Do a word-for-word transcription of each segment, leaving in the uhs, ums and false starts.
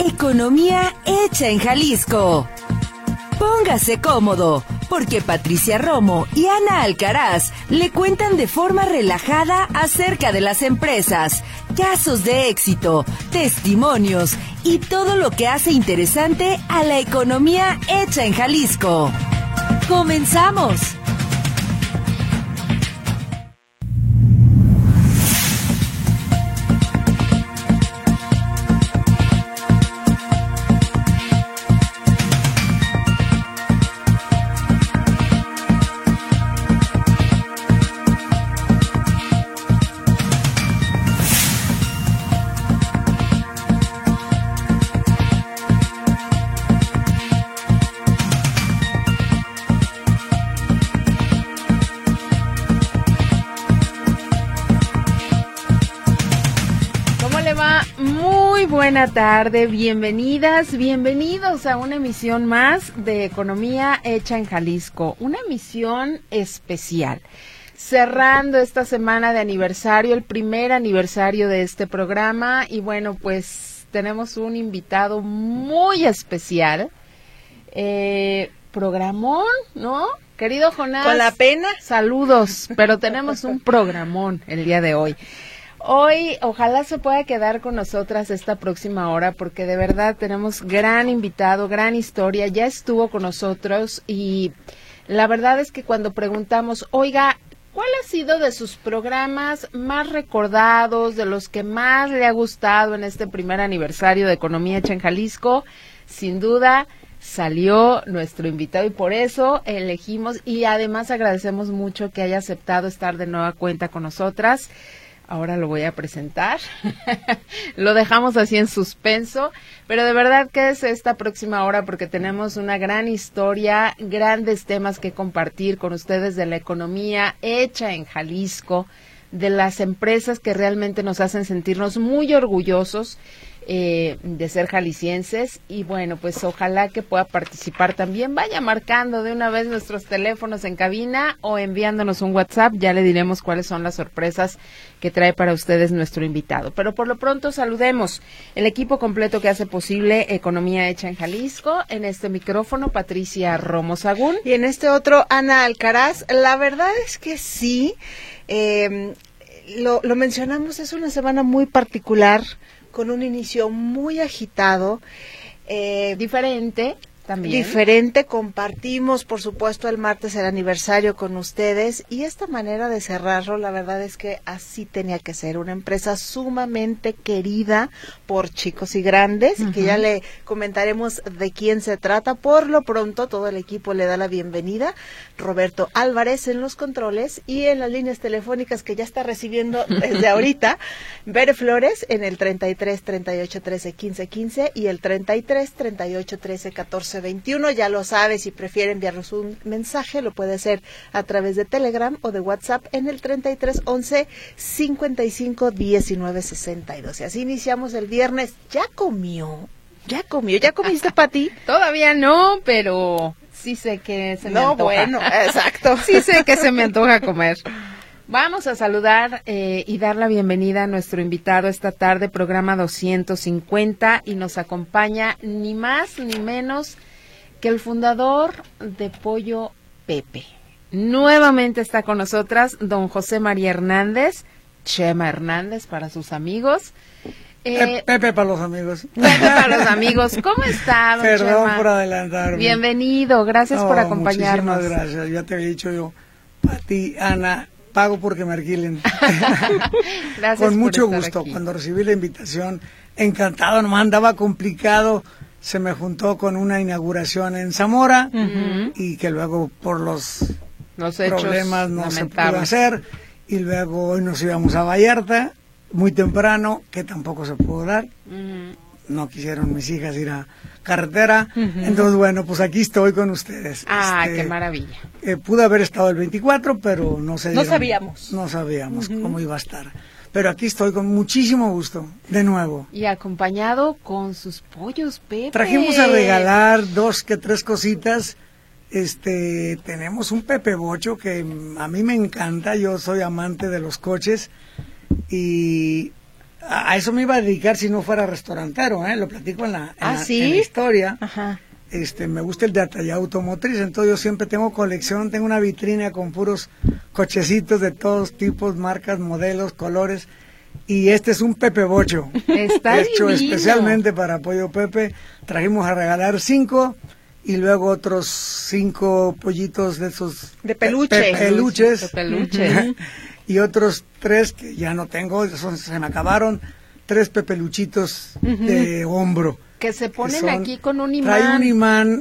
Economía hecha en Jalisco. Póngase cómodo, porque Patricia Romo y Ana Alcaraz le cuentan de forma relajada acerca de las empresas, casos de éxito, testimonios y todo lo que hace interesante a la economía hecha en Jalisco. ¡Comenzamos! Buena tarde, bienvenidas, bienvenidos a una emisión más de Economía Hecha en Jalisco, una emisión especial, cerrando esta semana de aniversario, el primer aniversario de este programa, y bueno, pues tenemos un invitado muy especial, eh, programón, ¿no? Querido Jonás. Con la pena. Saludos, pero tenemos un programón el día de hoy. Hoy, ojalá se pueda quedar con nosotras esta próxima hora, porque de verdad tenemos gran invitado, gran historia, ya estuvo con nosotros y la verdad es que cuando preguntamos, oiga, ¿cuál ha sido de sus programas más recordados, de los que más le ha gustado en este primer aniversario de Economía Hecha en Jalisco? Sin duda salió nuestro invitado y por eso elegimos y además agradecemos mucho que haya aceptado estar de nueva cuenta con nosotras. Ahora lo voy a presentar, lo dejamos así en suspenso, pero de verdad que es esta próxima hora porque tenemos una gran historia, grandes temas que compartir con ustedes de la economía hecha en Jalisco, de las empresas que realmente nos hacen sentirnos muy orgullosos eh, de ser jaliscienses y bueno, pues ojalá que pueda participar también. Vaya marcando de una vez nuestros teléfonos en cabina o enviándonos un WhatsApp, ya le diremos cuáles son las sorpresas que trae para ustedes nuestro invitado. Pero por lo pronto saludemos el equipo completo que hace posible Economía Hecha en Jalisco. En este micrófono, Patricia Romo Sagún. Y en este otro, Ana Alcaraz. La verdad es que sí, eh, lo, lo mencionamos, es una semana muy particular, con un inicio muy agitado. Eh, diferente. También. Diferente, compartimos por supuesto el martes el aniversario con ustedes y esta manera de cerrarlo, la verdad es que así tenía que ser, una empresa sumamente querida por chicos y grandes, uh-huh. que ya le comentaremos de quién se trata. Por lo pronto todo el equipo le da la bienvenida, Roberto Álvarez en los controles y en las líneas telefónicas que ya está recibiendo desde ahorita, Bere Flores en el treinta y tres, treinta y ocho, trece, quince, quince y el treinta y tres, treinta y ocho, trece, catorce, veintiuno, ya lo sabe, si prefiere enviarnos un mensaje, lo puede hacer a través de Telegram o de WhatsApp en el treinta y tres, once, cincuenta y cinco, diecinueve, sesenta y dos. Y así iniciamos el viernes. ¿Ya comió? ¿Ya comió? ¿Ya comiste, Pati? Todavía no, pero sí sé que se me no, antoja. No, bueno, exacto. Sí sé que se me antoja comer. Vamos a saludar eh, y dar la bienvenida a nuestro invitado esta tarde, programa doscientos cincuenta, y nos acompaña ni más ni menos que el fundador de Pollo Pepe. Nuevamente está con nosotras don José María Hernández, Chema Hernández para sus amigos. Eh, Pepe para los amigos. Pepe para los amigos. ¿Cómo está, don Perdón Chema? por adelantarme. Bienvenido, gracias no, por acompañarnos. Muchísimas gracias, ya te había dicho yo, Pati, Ana, pago porque me alquilen. Gracias. Con mucho por gusto. Aquí. Cuando recibí la invitación, encantado, nomás andaba complicado, se me juntó con una inauguración en Zamora, uh-huh. y que luego por los, los problemas no se pudo hacer, y luego hoy nos íbamos a Vallarta, muy temprano, que tampoco se pudo dar. Uh-huh. No quisieron mis hijas ir a carretera, uh-huh. entonces bueno, pues aquí estoy con ustedes. Ah, este, qué maravilla. Eh, pude haber estado el veinticuatro, pero no se No dieron, sabíamos. No sabíamos uh-huh. cómo iba a estar. Pero aquí estoy con muchísimo gusto, de nuevo. Y acompañado con sus pollos, Pepe. Trajimos a regalar dos que tres cositas. Este, tenemos un Pepe Bocho que a mí me encanta, yo soy amante de los coches y a, a eso me iba a dedicar si no fuera restaurantero, ¿eh? Lo platico en la, en ¿Ah, la, sí? en la historia. Ajá. Este, me gusta el detalle automotriz, entonces yo siempre tengo colección, tengo una vitrina con puros cochecitos de todos tipos, marcas, modelos, colores, y este es un Pepe Bocho, Está hecho divino. especialmente para Pollo Pepe. Trajimos a regalar cinco y luego otros cinco pollitos de esos De peluche. pe- peluches, De peluche. y otros tres que ya no tengo, esos se me acabaron, tres pepeluchitos de hombro. Que se ponen son- aquí con un imán. Trae un imán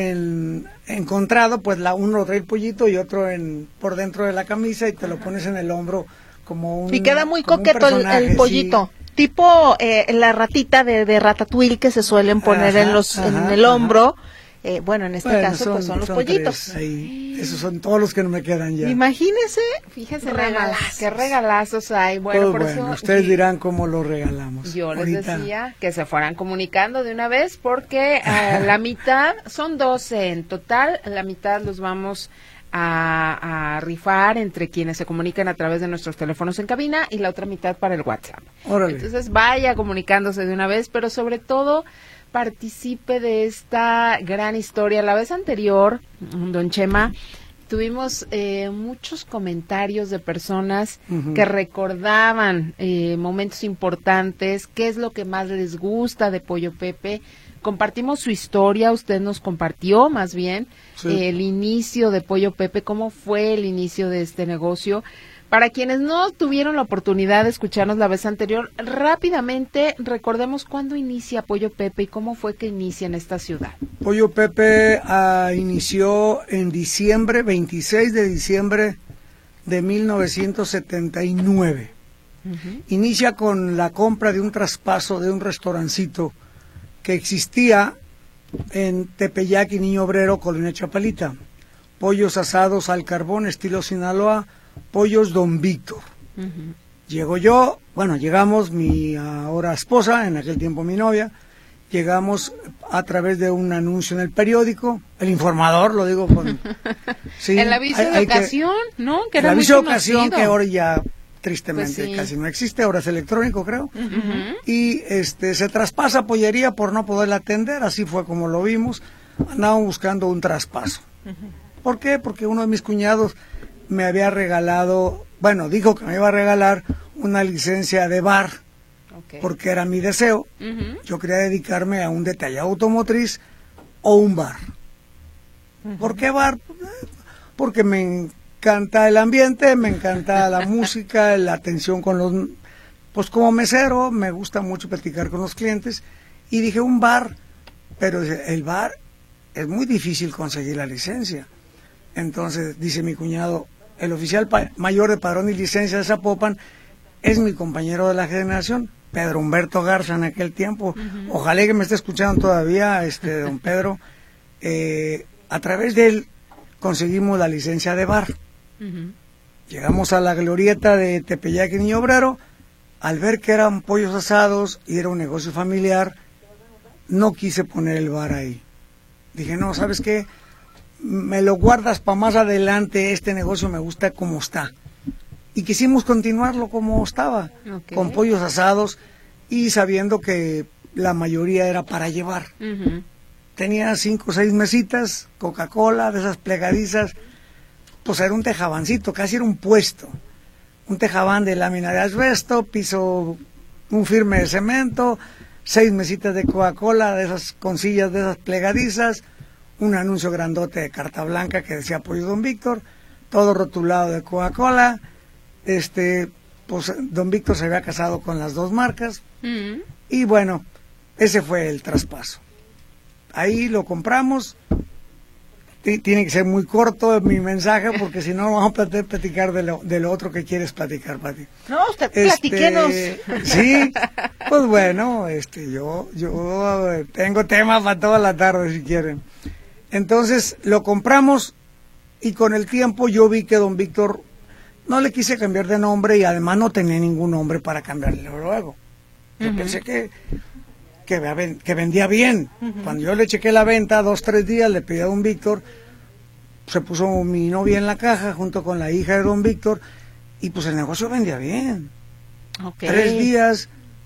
en- encontrado, pues la uno trae el pollito y otro en por dentro de la camisa y te lo pones en el hombro como un... Y queda muy como un coqueto el, personaje, el pollito. Tipo eh, la ratita de, de Ratatouille que se suelen poner Ajá, en los en ajá, el ajá. hombro. Eh, bueno, en este Bueno, caso pues son los pollitos. tres ahí. Esos son todos los que no me quedan ya. Imagínese. Fíjese nada más, Regalazos. qué regalazos hay. Bueno, Pues por bueno, eso ustedes sí, dirán cómo lo regalamos. yo les Ahorita. decía que se fueran comunicando de una vez porque eh, la mitad, son doce en total, la mitad los vamos a, a rifar entre quienes se comunican a través de nuestros teléfonos en cabina y la otra mitad para el WhatsApp. Órale. Entonces vaya comunicándose de una vez, pero sobre todo participe de esta gran historia. La vez anterior, don Chema, tuvimos eh, muchos comentarios de personas Ujú. que recordaban eh, momentos importantes, qué es lo que más les gusta de Pollo Pepe. Compartimos su historia, usted nos compartió más bien Sí. eh, el inicio de Pollo Pepe, cómo fue el inicio de este negocio. Para quienes no tuvieron la oportunidad de escucharnos la vez anterior, rápidamente recordemos cuándo inicia Pollo Pepe y cómo fue que inicia en esta ciudad. Pollo Pepe ah, inició en diciembre, veintiséis de diciembre de mil novecientos setenta y nueve. Inicia con la compra de un traspaso de un restaurancito que existía en Tepeyac y Niño Obrero, Colonia Chapalita. Pollos asados al carbón, estilo Sinaloa, pollos Don Víctor. Llego yo, bueno, llegamos, mi ahora esposa, en aquel tiempo mi novia, llegamos a través de un anuncio en el periódico, el informador, lo digo con... sí, el aviso hay- de hay que- ocasión, ¿no? Que el era muy aviso de ocasión conocido. que ahora ya tristemente Pues sí. casi no existe, ahora es electrónico creo, Ujú. y este se traspasa a pollería por no poderla atender, así fue como lo vimos, andaban buscando un traspaso. ¿Por qué? Porque uno de mis cuñados me había regalado, bueno, dijo que me iba a regalar una licencia de bar, Ok. porque era mi deseo. Ujú. Yo quería dedicarme a un detallado automotriz o un bar. ¿Por qué bar? Porque me encanta el ambiente, me encanta la música, la atención con los... Pues como mesero me gusta mucho platicar con los clientes y dije un bar, pero el bar es muy difícil conseguir la licencia. Entonces dice mi cuñado, el oficial pa- mayor de padrón y licencia de Zapopan es mi compañero de la generación, Pedro Humberto Garza en aquel tiempo. Ojalá que me esté escuchando todavía, este don Pedro. Eh, a través de él conseguimos la licencia de bar. Ujú. Llegamos a la glorieta de Tepeyac y Niño Obrero. Al ver que eran pollos asados y era un negocio familiar, no quise poner el bar ahí. Dije, no, ¿sabes qué? Me lo guardas para más adelante, este negocio me gusta como está. Y quisimos continuarlo como estaba, Ok. con pollos asados y sabiendo que la mayoría era para llevar. Ujú. Tenía cinco o seis mesitas, Coca-Cola, de esas plegadizas, pues era un tejabancito, casi era un puesto. Un tejabán de lámina de asbesto, piso, un firme de cemento, seis mesitas de Coca-Cola, de esas con sillas de esas plegadizas, un anuncio grandote de carta blanca que decía Pollo Don Víctor, todo rotulado de Coca-Cola. Este, pues Don Víctor se había casado con las dos marcas Ujú. y bueno, ese fue el traspaso. Ahí lo compramos. T- Tiene que ser muy corto mi mensaje porque si no vamos a plat- platicar de lo, de lo otro que quieres platicar, Pati. No, usted Este, platiquenos. sí, pues bueno, este, yo, yo eh, tengo tema para toda la tarde si quieren. Entonces lo compramos y con el tiempo yo vi que Don Víctor no le quise cambiar de nombre y además no tenía ningún nombre para cambiarle luego. Yo Ujú. pensé que que, ven- que vendía bien. Cuando yo le chequé la venta, dos, tres días, le pedí a Don Víctor, se puso mi novia en la caja junto con la hija de Don Víctor y pues el negocio vendía bien. Ok. Tres días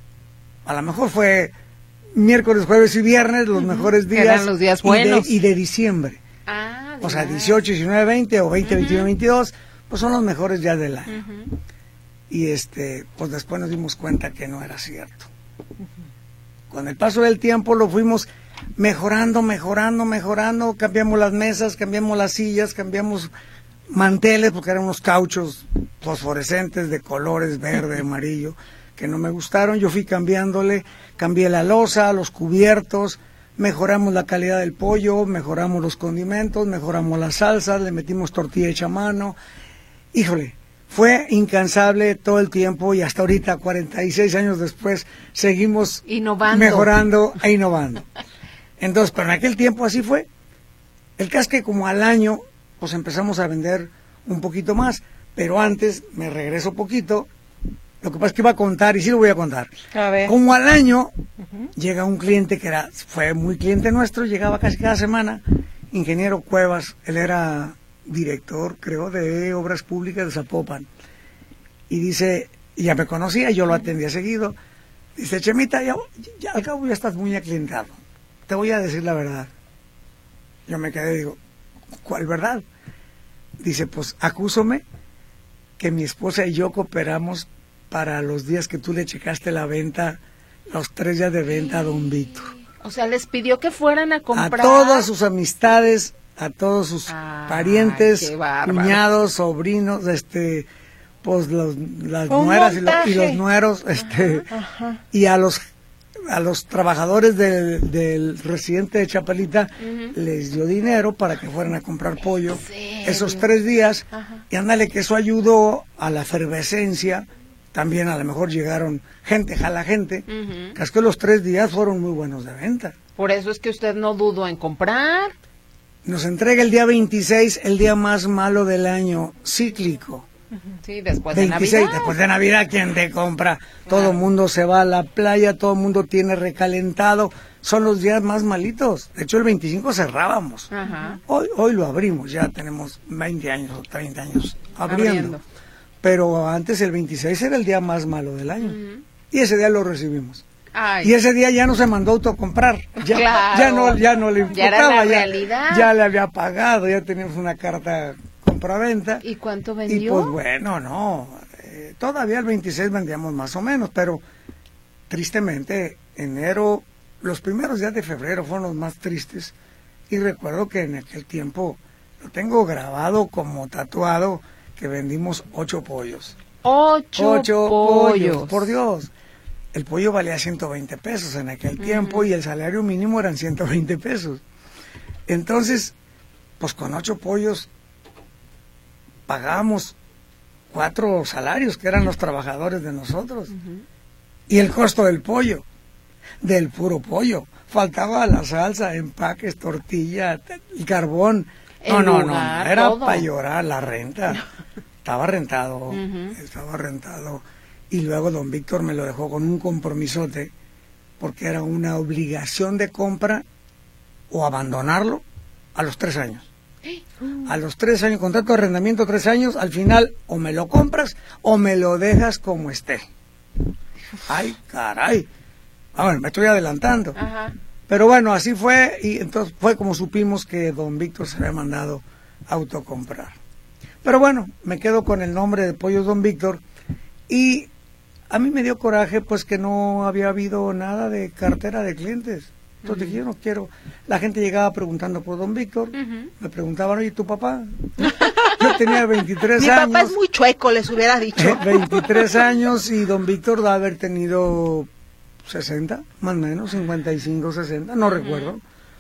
A lo mejor fue miércoles, jueves y viernes, los uh-huh. mejores días. Eran los días buenos. Y de, y de diciembre. Ah, o sea, dieciocho, diecinueve, veinte o veinte, uh-huh. veintiuno, veintidós, pues son los mejores días del año. Uh-huh. Y este, pues después nos dimos cuenta que no era cierto. Uh-huh. Con el paso del tiempo lo fuimos mejorando, mejorando, mejorando, cambiamos las mesas, cambiamos las sillas, cambiamos manteles, porque eran unos cauchos fosforescentes de colores verde, amarillo, que no me gustaron. Yo fui cambiándole, cambié la loza, los cubiertos, mejoramos la calidad del pollo, mejoramos los condimentos, mejoramos las salsas, le metimos tortilla hecha a mano. Híjole, fue incansable todo el tiempo y hasta ahorita, cuarenta y seis años después, seguimos innovando. Mejorando e innovando. Entonces, pero en aquel tiempo así fue. El caso es que como al año, pues empezamos a vender un poquito más, pero antes, me regreso poquito, lo que pasa es que iba a contar, y sí lo voy a contar. A ver. Como al año, uh-huh. llega un cliente que era fue muy cliente nuestro, llegaba casi cada semana, ingeniero Cuevas, él era director, creo, de Obras Públicas de Zapopan, y dice, ya me conocía, yo lo atendía seguido, dice, Chemita, ya, ya al cabo ya estás muy aclientado, te voy a decir la verdad. Yo me quedé y digo, ¿cuál verdad? Dice, pues acúsome que mi esposa y yo cooperamos para los días que tú le checaste la venta, los tres días de venta a don Víctor. O sea, les pidió que fueran a comprar. A todas sus amistades, a todos sus Ay, parientes, cuñados, sobrinos, este, pues los, las Un nueras y, lo, y los montaje. nueros, este, Ajá, ajá. y a los a los trabajadores del, del residente de Chapalita uh-huh. les dio dinero para que fueran a comprar pollo esos tres días. Ajá. Y ándale que eso ayudó a la efervescencia. También a lo mejor llegaron gente, jala gente, uh-huh. que es que los tres días fueron muy buenos de venta. Por eso es que usted no dudó en comprar. Nos entrega el día veintiséis, el día más malo del año, cíclico. Sí, después veintiséis, de Navidad. Después de Navidad, ¿quién te compra? Claro. Todo el mundo se va a la playa, todo el mundo tiene recalentado. Son los días más malitos. De hecho, el veinticinco cerrábamos. Ajá. Hoy hoy lo abrimos, ya tenemos veinte años o treinta años abriendo. abriendo. Pero antes el veintiséis era el día más malo del año. Uh-huh. Y ese día lo recibimos. Ay. Y ese día ya no se mandó a autocomprar. Ya, claro. ya, no, ya no le importaba. Ya era la ya, realidad. Ya le había pagado, ya teníamos una carta compraventa. ¿Y cuánto vendió? Y pues bueno, no, eh, todavía el veintiséis vendíamos más o menos, pero tristemente enero, los primeros días de febrero fueron los más tristes, y recuerdo que en aquel tiempo lo tengo grabado como tatuado, que vendimos ocho pollos. Ocho, ocho pollos. pollos. Por Dios. El pollo valía ciento veinte pesos en aquel uh-huh. tiempo, y el salario mínimo eran ciento veinte pesos. Entonces, pues con ocho pollos pagábamos cuatro salarios, que eran los trabajadores de nosotros. Uh-huh. Y el costo del pollo, del puro pollo. Faltaba la salsa, empaques, tortilla, el carbón. No, no, no, no, era para llorar la renta. Estaba rentado, uh-huh. estaba rentado. Y luego don Víctor me lo dejó con un compromisote, porque era una obligación de compra o abandonarlo a los tres años. A los tres años, contrato de arrendamiento, tres años, al final o me lo compras o me lo dejas como esté. Ay, caray. A ver, me estoy adelantando. Ajá. Pero bueno, así fue, y entonces fue como supimos que don Víctor se había mandado autocomprar. Pero bueno, me quedo con el nombre de Pollos Don Víctor, y a mí me dio coraje pues que no había habido nada de cartera de clientes. Entonces uh-huh. yo no quiero. La gente llegaba preguntando por don Víctor, uh-huh. me preguntaban, oye, ¿tu papá? Yo tenía veintitrés Mi años. Mi papá es muy chueco, les hubiera dicho. Eh, veintitrés años, y don Víctor debe haber tenido sesenta, más o menos, cincuenta y cinco, sesenta, no uh-huh. recuerdo.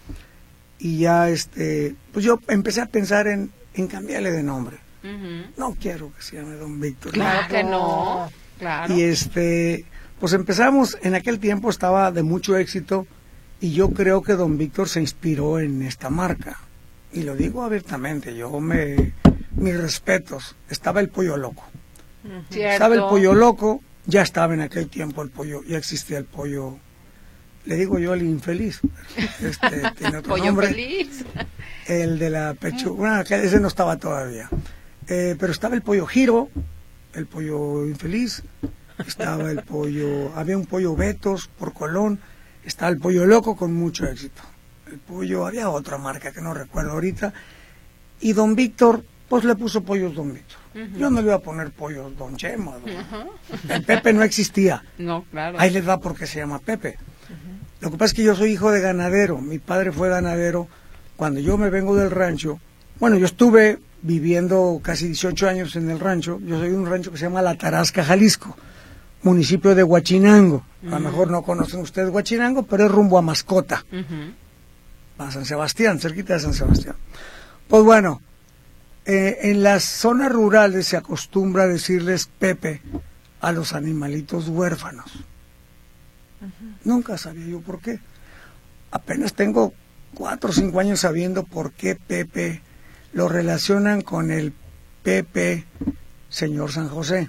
Y ya, este, pues yo empecé a pensar en, en cambiarle de nombre. Uh-huh. No quiero que se llame don Víctor. Claro no. que no, claro. Y este, pues empezamos, en aquel tiempo estaba de mucho éxito, y yo creo que don Víctor se inspiró en esta marca. Y lo digo abiertamente, yo me, mis respetos, estaba el Pollo Loco. Uh-huh. Estaba el Pollo Loco, ya estaba en aquel tiempo el pollo, ya existía el pollo, le digo yo el infeliz, este tiene otro pollo nombre. Feliz. El de la pechuga, ese no estaba todavía. Eh, pero estaba el pollo giro, el pollo infeliz, estaba el pollo, había un pollo Betos por Colón, estaba el pollo Loco con mucho éxito. El pollo, había otra marca que no recuerdo ahorita, y don Víctor, pues le puso pollos don Víctor. Uh-huh. Yo no le iba a poner pollos don Chema. Don... Uh-huh. El Pepe no existía. No, claro. Ahí les va porque se llama Pepe. Uh-huh. Lo que pasa es que yo soy hijo de ganadero, mi padre fue ganadero. Cuando yo me vengo del rancho, bueno, yo estuve viviendo casi dieciocho años en el rancho, yo soy de un rancho que se llama La Tarasca, Jalisco, municipio de Huachinango. Uh-huh. A lo mejor no conocen ustedes Huachinango, pero es rumbo a Mascota. Uh-huh. A San Sebastián, cerquita de San Sebastián. Pues bueno, eh, en las zonas rurales se acostumbra a decirles Pepe a los animalitos huérfanos. Uh-huh. Nunca sabía yo por qué. Apenas tengo cuatro o cinco años sabiendo por qué Pepe lo relacionan con el Pepe Señor San José.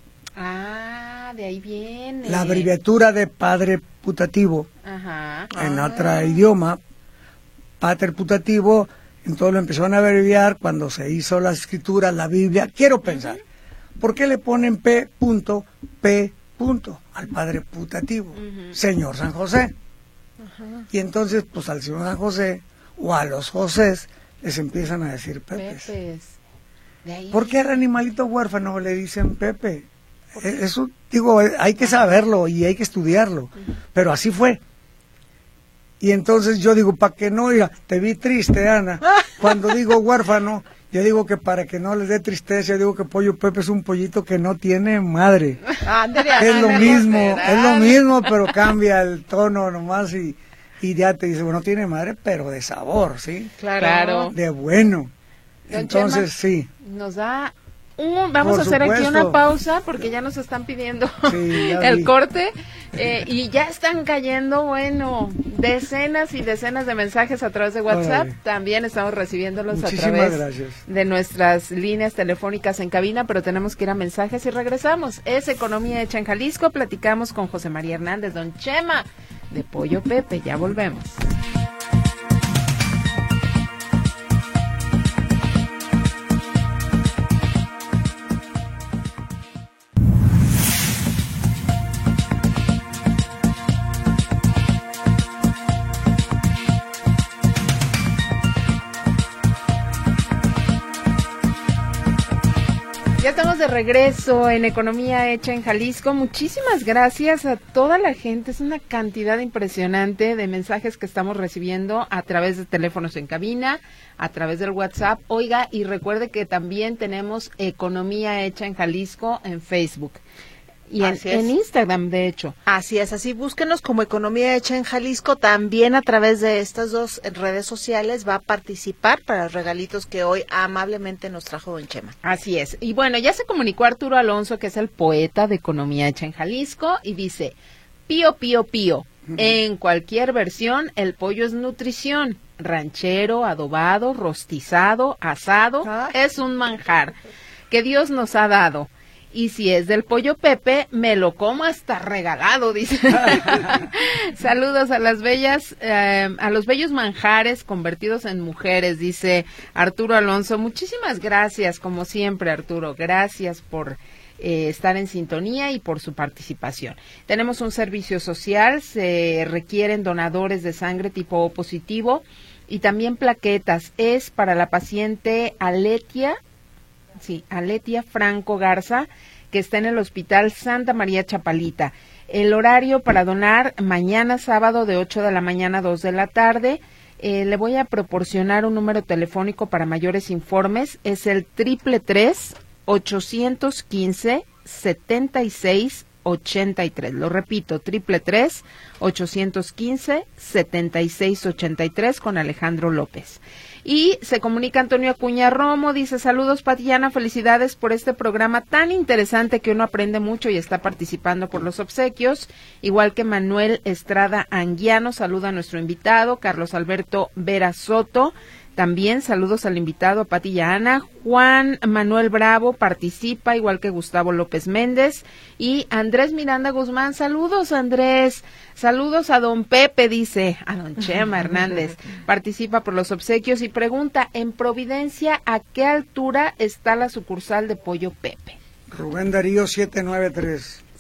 Ah, de ahí viene. La abreviatura de padre putativo. Ajá. En ah. otro idioma, pater putativo, entonces lo empezaron a abreviar cuando se hizo la escritura, la Biblia. Quiero pensar, uh-huh. ¿por qué le ponen P punto, P punto al padre putativo? Uh-huh. Señor San José. Uh-huh. Y entonces, pues al Señor San José o a los Josés les empiezan a decir Pepes. Pepes. De ahí. ¿Por qué al animalito huérfano le dicen Pepe? Eso, digo, hay que saberlo y hay que estudiarlo, uh-huh. pero así fue. Y entonces yo digo, para que no diga, te vi triste, Ana. Cuando digo huérfano, yo digo que para que no les dé tristeza, yo digo que Pollo Pepe es un pollito que no tiene madre. Andrea, es lo Andrea, mismo, Andrea. es lo mismo, pero cambia el tono nomás y... Y ya te dice, bueno, tiene madre, pero de sabor, ¿sí? Claro. De bueno. Don Entonces, Chema, sí. Nos da un... Vamos Por a hacer supuesto. aquí una pausa porque ya nos están pidiendo sí, el vi. corte. Eh, y ya están cayendo, bueno, decenas y decenas de mensajes a través de WhatsApp. Órale. También estamos recibiéndolos Muchísimas a través gracias. de nuestras líneas telefónicas en cabina, pero tenemos que ir a mensajes y regresamos. Es Economía Hecha en Jalisco. Platicamos con José María Hernández, Don Chema, de Pollo Pepe. Ya volvemos. Ya estamos de regreso en Economía Hecha en Jalisco. Muchísimas gracias a toda la gente. Es una cantidad impresionante de mensajes que estamos recibiendo a través de teléfonos en cabina, a través del WhatsApp. Oiga, y recuerde que también tenemos Economía Hecha en Jalisco en Facebook. Y en, en Instagram, de hecho. Así es, así búsquenos como Economía Hecha en Jalisco. También a través de estas dos redes sociales va a participar para los regalitos que hoy amablemente nos trajo don Chema. Así es. Y bueno, ya se comunicó Arturo Alonso, que es el poeta de Economía Hecha en Jalisco, y dice, pío, pío, pío. Uh-huh. En cualquier versión, el pollo es nutrición. Ranchero, adobado, rostizado, asado, ¿Ah? es un manjar que Dios nos ha dado. Y si es del Pollo Pepe, me lo como hasta regalado, dice. Saludos a las bellas, eh, a los bellos manjares convertidos en mujeres, dice Arturo Alonso. Muchísimas gracias, como siempre, Arturo. Gracias por eh, estar en sintonía y por su participación. Tenemos un servicio social, se requieren donadores de sangre tipo O positivo y también plaquetas. Es para la paciente Aletia. Sí, Aletia Franco Garza, que está en el Hospital Santa María Chapalita. El horario para donar mañana sábado de ocho de la mañana a dos de la tarde. Eh, le voy a proporcionar un número telefónico para mayores informes. Es el triple tres, ochocientos quince, setenta y seis, ochenta y tres. Lo repito, triple tres, ochocientos quince, setenta y seis, ochenta y tres con Alejandro López. Y se comunica Antonio Acuña Romo, dice, saludos Pati y Ana, felicidades por este programa tan interesante que uno aprende mucho y está participando por los obsequios, igual que Manuel Estrada Anguiano, saluda a nuestro invitado, Carlos Alberto Vera Soto, también saludos al invitado, a Pati y a Ana. Juan Manuel Bravo participa, igual que Gustavo López Méndez. Y Andrés Miranda Guzmán, saludos Andrés. Saludos a don Pepe, dice, a don Chema Hernández. Participa por los obsequios y pregunta, en Providencia, ¿a qué altura está la sucursal de Pollo Pepe? Rubén Darío siete nueve tres.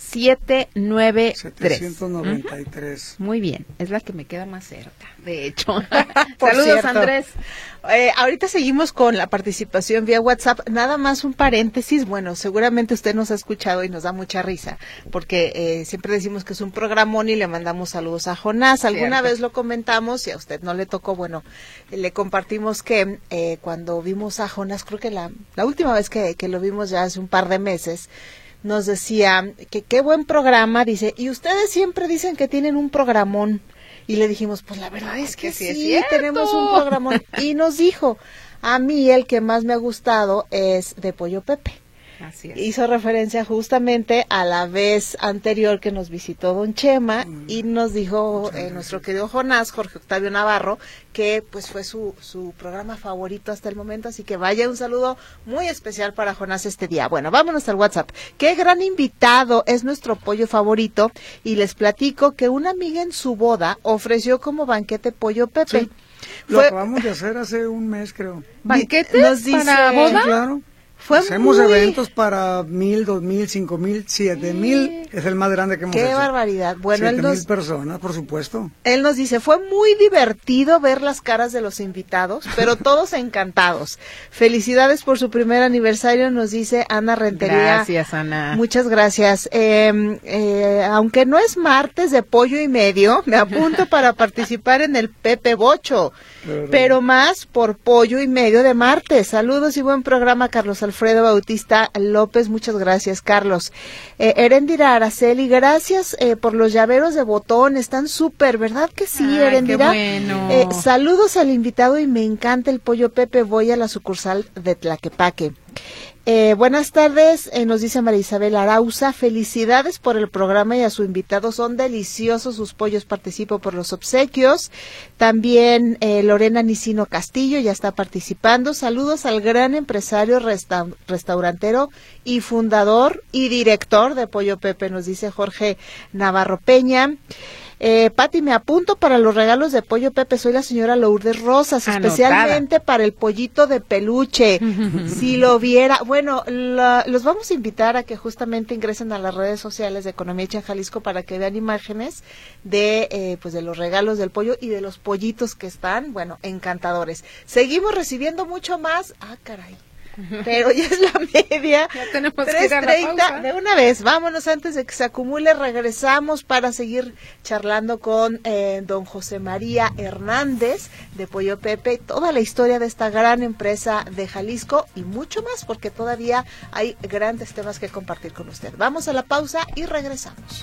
siete nueve tres. setecientos noventa y tres. Uh-huh. Muy bien, es la que me queda más cerca, de hecho. Saludos, cierto. Andrés. Eh, ahorita seguimos con la participación vía WhatsApp. Nada más un paréntesis. Bueno, seguramente usted nos ha escuchado y nos da mucha risa, porque eh, siempre decimos que es un programón y le mandamos saludos a Jonás. Alguna Cierto. vez lo comentamos y a usted no le tocó. Bueno, le compartimos que eh, cuando vimos a Jonás, creo que la, la última vez que, que lo vimos ya hace un par de meses, nos decía que qué buen programa, dice, y ustedes siempre dicen que tienen un programón. Y le dijimos, pues la verdad es que, que sí, sí, es tenemos un programón. Y nos dijo, a mí el que más me ha gustado es de Pollo Pepe. Así es. Hizo referencia justamente a la vez anterior que nos visitó Don Chema mm. y nos dijo eh, nuestro querido Jonás, Jorge Octavio Navarro, que pues fue su, su programa favorito hasta el momento, así que vaya un saludo muy especial para Jonás este día. Bueno, vámonos al WhatsApp. Qué gran invitado, es nuestro pollo favorito, y les platico que una amiga en su boda ofreció como banquete Pollo Pepe. Sí, lo fue... acabamos de hacer hace un mes, creo. ¿Banquetes nos dice, para boda? Sí, claro. Fue Hacemos muy... eventos para mil, dos mil, cinco mil, siete mil, es el más grande que hemos ¡Qué hecho. ¡Qué barbaridad! Bueno, siete él nos... mil personas, por supuesto. Él nos dice, fue muy divertido ver las caras de los invitados, pero todos encantados. Felicidades por su primer aniversario, nos dice Ana Rentería. Gracias, Ana. Muchas gracias. Eh, eh, aunque no es martes de pollo y medio, me apunto para participar en el Pepe Bocho, pero, pero más por pollo y medio de martes. Saludos y buen programa, Carlos Alfredo Bautista López. Muchas gracias, Carlos. Eh, Erendira Araceli, gracias eh, por los llaveros de botón, están súper, ¿verdad que sí, Ay, Erendira? Qué bueno. Eh, saludos al invitado y me encanta el pollo Pepe, voy a la sucursal de Tlaquepaque. Eh, buenas tardes, eh, nos dice María Isabel Arauza, felicidades por el programa y a su invitado, son deliciosos sus pollos, participo por los obsequios. También eh, Lorena Nicino Castillo ya está participando, saludos al gran empresario resta restaurantero y fundador y director de Pollo Pepe, nos dice Jorge Navarro Peña. Eh, Pati, me apunto para los regalos de Pollo Pepe, soy la señora Lourdes Rosas, Anotada. Especialmente para el pollito de peluche, si lo viera, bueno, la, los vamos a invitar a que justamente ingresen a las redes sociales de Economía Hecha en Jalisco para que vean imágenes de, eh, pues de los regalos del pollo y de los pollitos que están, bueno, encantadores. Seguimos recibiendo mucho más, ah, caray. Pero ya es la media, ya tenemos tres treinta, de una vez, vámonos antes de que se acumule, regresamos para seguir charlando con eh, don José María Hernández de Pollo Pepe, toda la historia de esta gran empresa de Jalisco y mucho más, porque todavía hay grandes temas que compartir con usted. Vamos a la pausa y regresamos.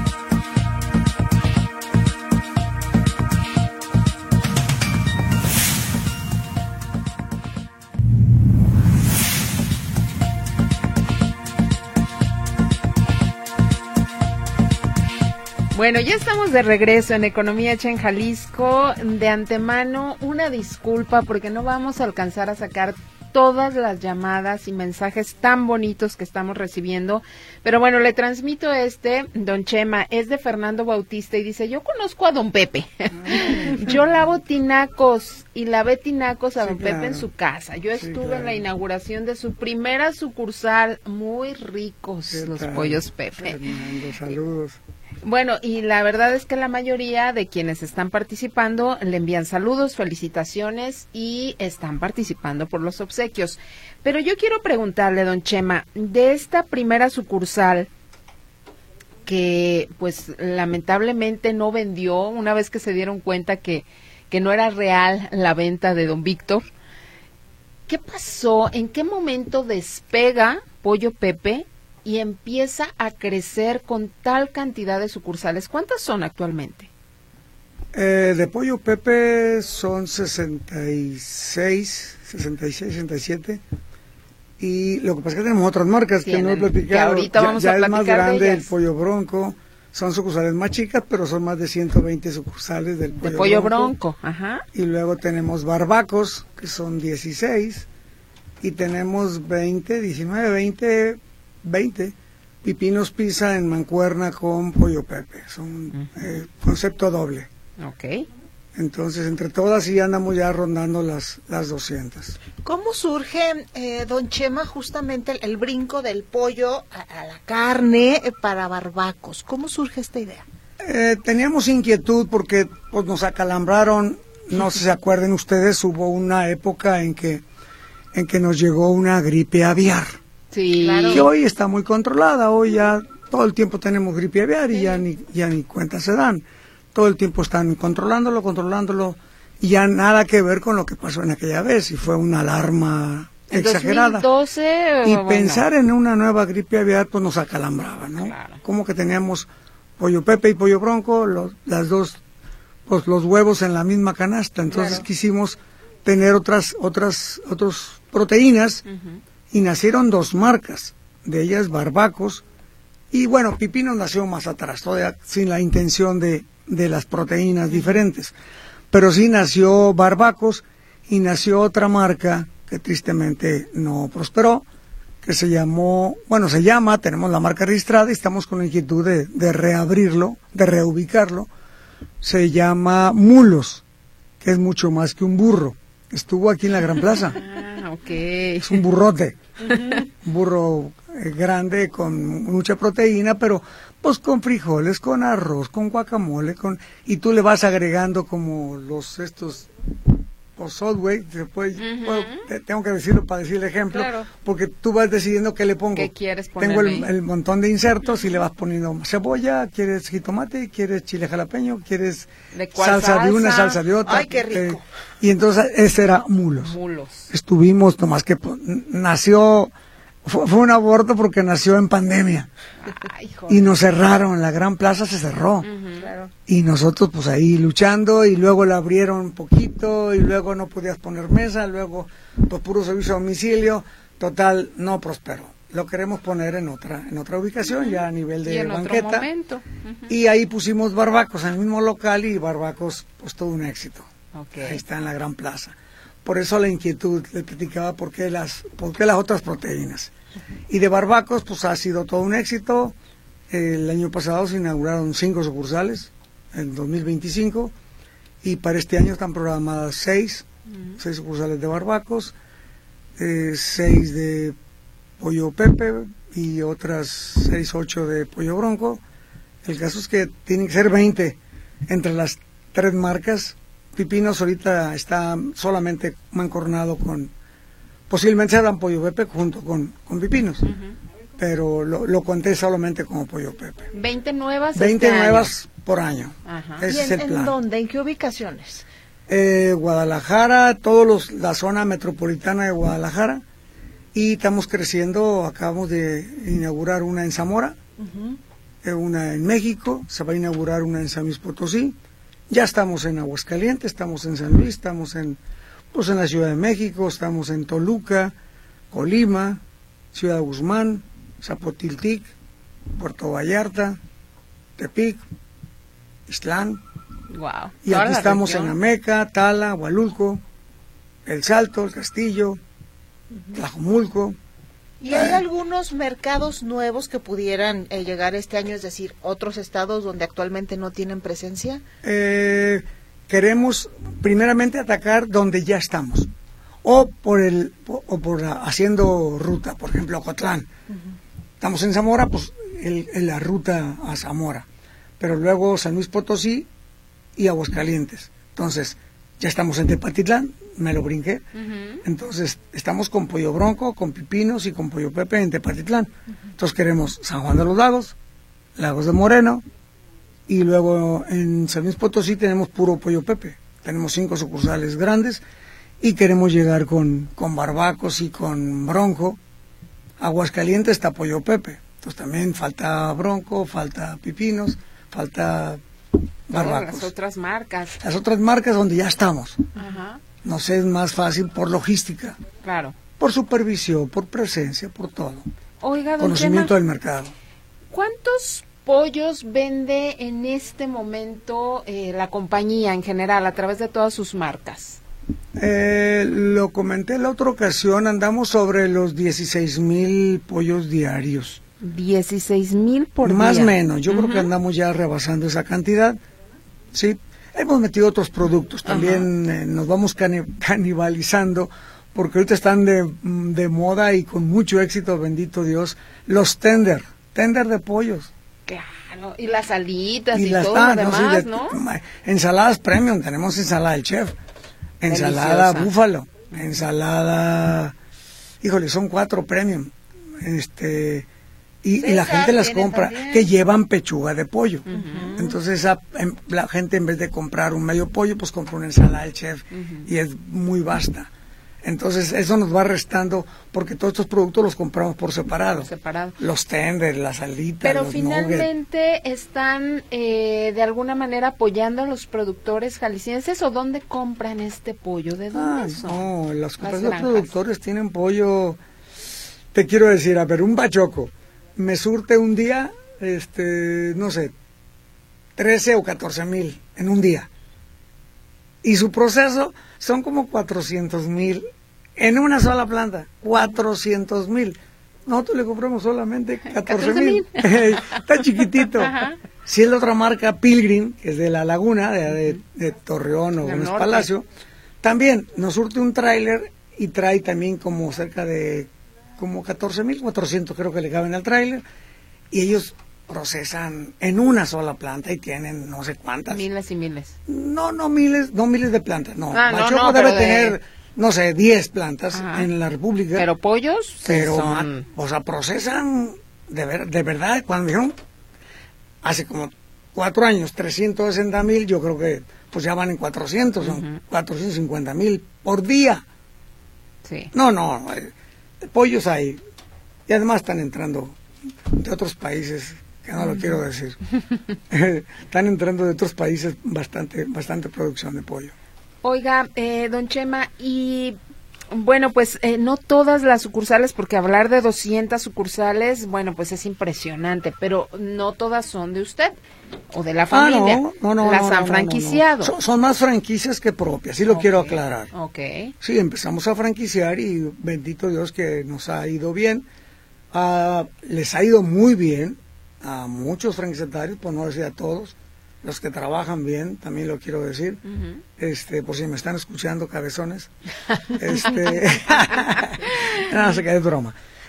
Bueno, ya estamos de regreso en Economía Hecha en Jalisco. De antemano, una disculpa porque no vamos a alcanzar a sacar todas las llamadas y mensajes tan bonitos que estamos recibiendo. Pero bueno, le transmito este, don Chema, es de Fernando Bautista y dice, yo conozco a don Pepe. Yo lavo tinacos y lavé tinacos a sí, don claro. Pepe en su casa. Yo sí, estuve claro. en la inauguración de su primera sucursal. Muy ricos sí, los claro. pollos Pepe. Fernando, saludos. Bueno, y la verdad es que la mayoría de quienes están participando le envían saludos, felicitaciones y están participando por los obsequios. Pero yo quiero preguntarle, don Chema, de esta primera sucursal que pues lamentablemente no vendió una vez que se dieron cuenta que, que no era real la venta de don Víctor, ¿qué pasó? ¿En qué momento despega Pollo Pepe y empieza a crecer con tal cantidad de sucursales? ¿Cuántas son actualmente? Eh, de Pollo Pepe son sesenta y seis, sesenta y seis, sesenta y siete. Y lo que pasa es que tenemos otras marcas que no he platicado. Que ahorita ya vamos ya a es más platicar grande de el Pollo Bronco. Son sucursales más chicas, pero son más de ciento veinte sucursales del Pollo, de pollo Bronco. bronco. Ajá. Y luego tenemos Barbacos, que son dieciséis. Y tenemos veinte, diecinueve, veinte... veinte Pipinos Pizza en mancuerna con Pollo Pepe, son uh-huh. eh, concepto doble. Okay. Entonces, entre todas sí andamos ya rondando las, las doscientas. ¿Cómo surge, eh, don Chema, justamente el, el brinco del pollo a, a la carne eh, para Barbacos? ¿Cómo surge esta idea? Eh, teníamos inquietud porque pues, nos acalambraron, no sé si se acuerden ustedes, hubo una época en que, en que nos llegó una gripe aviar. Sí, claro. Que hoy está muy controlada, hoy ya todo el tiempo tenemos gripe aviar y ya ni, ya ni cuenta se dan. Todo el tiempo están controlándolo, controlándolo, y ya nada que ver con lo que pasó en aquella vez, y fue una alarma ¿En exagerada. dos mil doce, y bueno. pensar en una nueva gripe aviar, pues nos acalambraba, ¿no? Claro. Como que teníamos pollo Pepe y pollo Bronco, los, las dos, pues los huevos en la misma canasta, entonces Claro. quisimos tener otras, otras, otras proteínas, uh-huh. y nacieron dos marcas, de ellas Barbacos, y bueno, Pipinos nació más atrás, todavía sin la intención de de las proteínas diferentes, pero sí nació Barbacos y nació otra marca que tristemente no prosperó, que se llamó, bueno, se llama, tenemos la marca registrada y estamos con la inquietud de, de reabrirlo, de reubicarlo, se llama Mulos, que es mucho más que un burro, estuvo aquí en la Gran Plaza. Ah, ok. Es un burrote, un burro eh, grande con mucha proteína, pero pues con frijoles, con arroz, con guacamole, con y tú le vas agregando como los estos pues Subway, después Uh-huh. bueno, te- tengo que decirlo para decir el ejemplo, Claro. porque tú vas decidiendo qué le pongo. ¿Qué quieres Tengo el, ponerle? el montón de insertos y le vas poniendo cebolla, quieres jitomate, quieres chile jalapeño, quieres ¿De cuál salsa de una, salsa? salsa de otra. Ay, qué rico. eh, y entonces ese era Mulos. Mulos. Estuvimos, nomás que pues, n- nació, fue, fue un aborto porque nació en pandemia. Ay, hijo. Y nos cerraron, la Gran Plaza se cerró. Ujú. Claro. Y nosotros pues ahí luchando y luego la abrieron un poquito y luego no podías poner mesa, luego pues puro servicio a domicilio, total no prosperó. Lo queremos poner en otra en otra ubicación, ya a nivel de Y en otro banqueta. momento. Ujú. Y ahí pusimos Barbacos en el mismo local y Barbacos pues todo un éxito. Ok. Ahí está en la Gran Plaza. Por eso la inquietud, le platicaba por qué las, por qué las otras proteínas. Y de Barbacos pues ha sido todo un éxito. El año pasado se inauguraron cinco sucursales, en dos mil veinticinco, y para este año están programadas seis, Ujú. seis sucursales de Barbacos, eh, seis de Pollo Pepe y otras seis, ocho de Pollo Bronco. El caso es que tienen que ser veinte entre las tres marcas. Pipinos ahorita está solamente mancornado con, posiblemente se dan Pollo Pepe junto con, con Pipinos, Ujú. pero lo, lo conté solamente como Pollo Pepe. veinte nuevas. veinte este año. nuevas por año. Ajá. ¿Y Ese es en, el en plan. dónde? ¿En qué ubicaciones? Eh, Guadalajara, todos los, la zona metropolitana de Guadalajara, y estamos creciendo. Acabamos de inaugurar una en Zamora, Ujú. eh, una en México, se va a inaugurar una en San Luis Potosí, ya estamos en Aguascalientes, estamos en San Luis, estamos en, pues en la Ciudad de México, estamos en Toluca, Colima, Ciudad de Guzmán, Zapotiltic, Puerto Vallarta, Tepic, Ixtlán, Wow. y Toda aquí la estamos en región. Ameca, Tala, Hualulco, El Salto, El Castillo, Tlajomulco. ¿Y hay algunos mercados nuevos que pudieran eh, llegar este año, es decir, otros estados donde actualmente no tienen presencia? Eh, queremos primeramente atacar donde ya estamos, o por el o por la- haciendo ruta, por ejemplo Ocotlán. Estamos en Zamora, pues el, el- la ruta a Zamora, pero luego San Luis Potosí y Aguascalientes. Entonces ya estamos en Tepatitlán, me lo brinqué. Ujú. Entonces, estamos con Pollo Bronco, con Pipinos y con Pollo Pepe en Tepatitlán. Entonces, queremos San Juan de los Lagos, Lagos de Moreno, y luego en San Luis Potosí tenemos puro Pollo Pepe. Tenemos cinco sucursales grandes y queremos llegar con, con Barbacos y con Bronco. Aguascalientes está Pollo Pepe. Entonces, también falta Bronco, falta Pipinos, falta Todas Barbacos. las otras marcas. Las otras marcas donde ya estamos. Ajá. No sé, es más fácil por logística, Claro. por supervisión, por presencia, por todo. Oiga, don Conocimiento Chema, del mercado. ¿cuántos pollos vende en este momento eh, la compañía en general a través de todas sus marcas? Eh, lo comenté la otra ocasión, andamos sobre los dieciséis mil pollos diarios. dieciséis mil por Más o día. menos, yo creo que Ujú. andamos ya rebasando esa cantidad. Sí, hemos metido otros productos, también eh, nos vamos cani- canibalizando, porque ahorita están de, de moda y con mucho éxito, bendito Dios, los tender, tender de pollos. Claro, y las alitas y, y las, todo ah, lo demás, no, sí, de, ¿no? Ensaladas premium, tenemos ensalada del chef, ensalada Deliciosa. búfalo, ensalada, híjole, son cuatro premium, este, y, y la César gente las tiene compra, también. que llevan pechuga de pollo. Ujú. Entonces esa, em, la gente en vez de comprar un medio pollo, pues compra una ensalada del chef, Ujú. y es muy vasta. Entonces eso nos va restando, porque todos estos productos los compramos por separado. Por separado. Los tenders, las alitas, Pero los nuggets. finalmente están eh, de alguna manera apoyando a los productores jaliscienses, ¿o dónde compran este pollo? ¿De dónde Ah, son? no, los, Las los granjas. productores tienen pollo. Te quiero decir, a ver, un bachoco me surte un día, este, no sé, trece o catorce mil en un día. Y su proceso son como cuatrocientos mil en una sola planta, cuatrocientos mil. Nosotros le compramos solamente catorce mil. Está chiquitito. Ajá. Si es la otra marca, Pilgrim, que es de La Laguna, de, de, de Torreón o Del Gómez norte. Palacio, también nos surte un tráiler y trae también como cerca de como catorce mil cuatrocientos creo que le caben al tráiler, y ellos procesan en una sola planta y tienen no sé cuántas. Miles y miles. No, no miles, no miles de plantas, no. Ah, no, Bachoco no, debe pero de- tener, no sé, diez plantas Ajá. en la República. Pero pollos sí pero, son... ma- o sea, procesan de, ver, de verdad, cuando dijeron, hace como cuatro años, trescientos sesenta mil, yo creo que pues ya van en cuatrocientos, son Ujú. cuatrocientos cincuenta mil por día. Sí. No, no, eh, pollos hay. Y además están entrando de otros países, que no lo quiero decir. Están entrando de otros países bastante, bastante producción de pollo. Oiga, eh, don Chema, y bueno, pues eh, no todas las sucursales, porque hablar de doscientas sucursales, bueno, pues es impresionante, pero no todas son de usted o de la Ah, familia. no, no, no. Las no, han no, no, no. franquiciado. Son, son más franquicias que propias, sí lo Ok, quiero aclarar. Ok. Sí, empezamos a franquiciar y bendito Dios que nos ha ido bien. Ah, les ha ido muy bien a muchos franquiciatarios, por no decir a todos, los que trabajan bien, también lo quiero decir. Ujú. Este, por si me están escuchando, cabezones. Este, no, se cae de broma.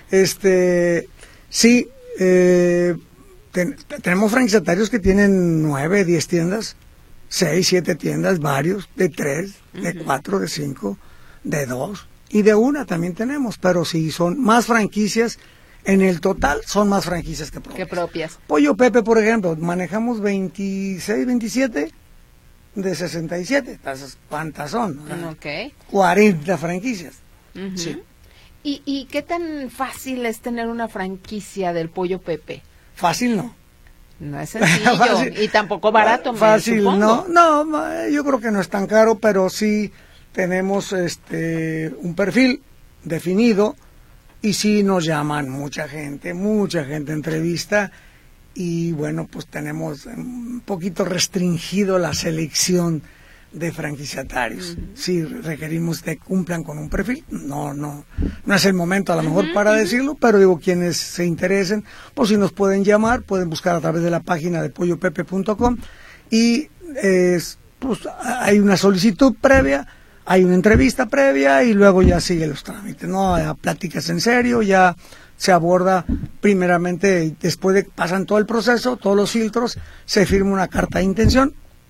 Este, sí, eh, ten- tenemos franquiciatarios que tienen nueve, diez tiendas, seis, siete tiendas, varios, de tres, de cuatro, de cinco, de dos y de una también tenemos, pero sí son más franquicias. En el total son más franquicias que propias. Qué propias. Pollo Pepe, por ejemplo, manejamos veintiséis, veintisiete de sesenta y siete. Entonces, ¿cuántas son? Ah, Ok. cuarenta franquicias. Ujú. Sí. ¿Y, ¿Y qué tan fácil es tener una franquicia del Pollo Pepe? Fácil no. No es sencillo Fácil. y tampoco barato, me Fácil supongo. no. No, ma- yo creo que no es tan caro, pero sí tenemos este un perfil definido y sí nos llaman mucha gente, mucha gente entrevista y bueno, pues tenemos un poquito restringido la selección de franquiciatarios. Sí requerimos que cumplan con un perfil, no no no es el momento a lo mejor para decirlo, pero digo, quienes se interesen, pues si nos pueden llamar, pueden buscar a través de la página de pollo pepe punto com y eh, pues hay una solicitud previa, hay una entrevista previa y luego ya sigue los trámites, ¿no? Ya pláticas en serio, ya se aborda primeramente, después de que pasan todo el proceso, todos los filtros, se firma una carta de intención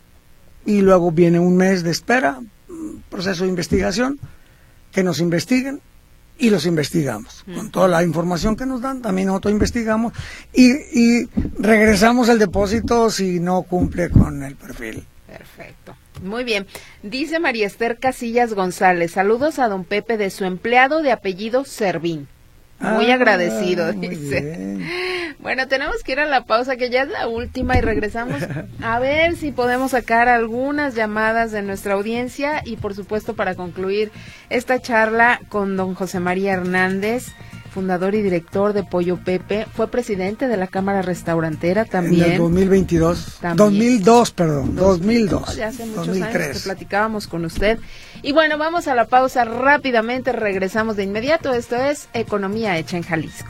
y luego viene un mes de espera, un proceso de investigación, que nos investiguen y los investigamos. Con toda la información que nos dan, también nosotros investigamos y, y regresamos el depósito si no cumple con el perfil. Perfecto. Muy bien. Dice María Esther Casillas González, saludos a don Pepe de su empleado de apellido Servín. Muy Ah, agradecido, muy dice. bien. Bueno, tenemos que ir a la pausa, que ya es la última, y regresamos a ver si podemos sacar algunas llamadas de nuestra audiencia y, por supuesto, para concluir esta charla con don José María Hernández, fundador y director de Pollo Pepe, fue presidente de la Cámara Restaurantera también. En el dos mil veintidós, También. dos mil dos, perdón, dos mil dos, Ya hace muchos dos mil años que tres. platicábamos con usted. Y bueno, vamos a la pausa rápidamente, regresamos de inmediato. Esto es Economía Hecha en Jalisco.